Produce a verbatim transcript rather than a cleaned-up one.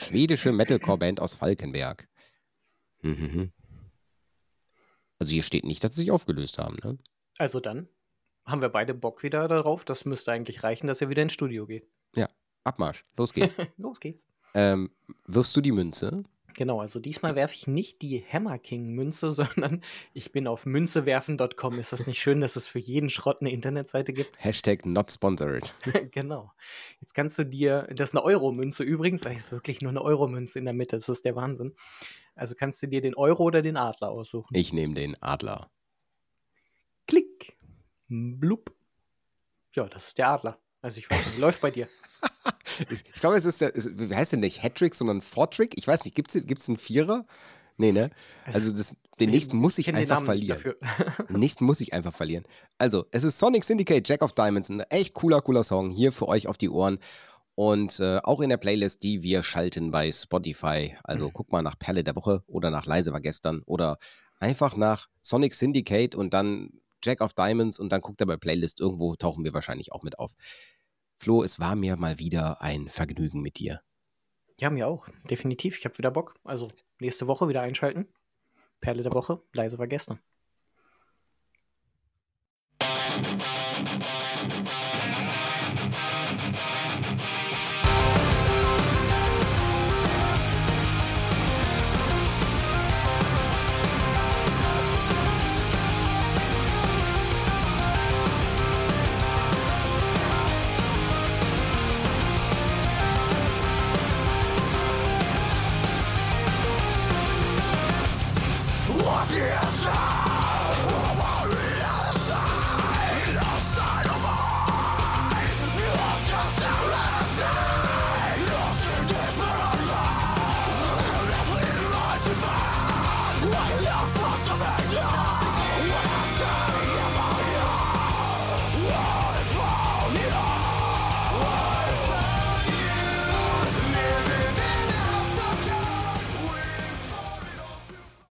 Schwedische Metalcore-Band aus Falkenberg. Mhm. Also hier steht nicht, dass sie sich aufgelöst haben, ne? Also dann haben wir beide Bock wieder darauf. Das müsste eigentlich reichen, dass ihr wieder ins Studio geht. Ja, Abmarsch. Los geht's. Los geht's. ähm, wirfst du die Münze? Genau, also diesmal werfe ich nicht die Hammer King Münze, sondern ich bin auf münzewerfen Punkt com. Ist das nicht schön, dass es für jeden Schrott eine Internetseite gibt? Hashtag not sponsored. Genau. Jetzt kannst du dir, das ist eine Euro-Münze übrigens, das ist wirklich nur eine Euro-Münze in der Mitte, das ist der Wahnsinn. Also kannst du dir den Euro oder den Adler aussuchen. Ich nehme den Adler. Klick. Blub. Ja, das ist der Adler. Also ich weiß nicht, wie läuft bei dir? Ich glaube, es ist der, es, wie heißt denn nicht Hattrick, sondern Four-Trick? Ich weiß nicht, gibt es einen Vierer? Nee, ne? Also das, den nächsten muss ich kenn den einfach Namen nicht verlieren. dafür. Den nächsten muss ich einfach verlieren. Also, es ist Sonic Syndicate, Jack of Diamonds. Ein echt cooler, cooler Song. Hier für euch auf die Ohren. Und äh, auch in der Playlist, die wir schalten bei Spotify. Also Mhm. guck mal nach Perle der Woche oder nach Leise war gestern oder einfach nach Sonic Syndicate und dann Jack of Diamonds und dann guckt er bei Playlist. Irgendwo tauchen wir wahrscheinlich auch mit auf. Flo, es war mir mal wieder ein Vergnügen mit dir. Ja, mir auch. Definitiv. Ich habe wieder Bock. Also nächste Woche wieder einschalten. Perle der Woche. Leise war gestern.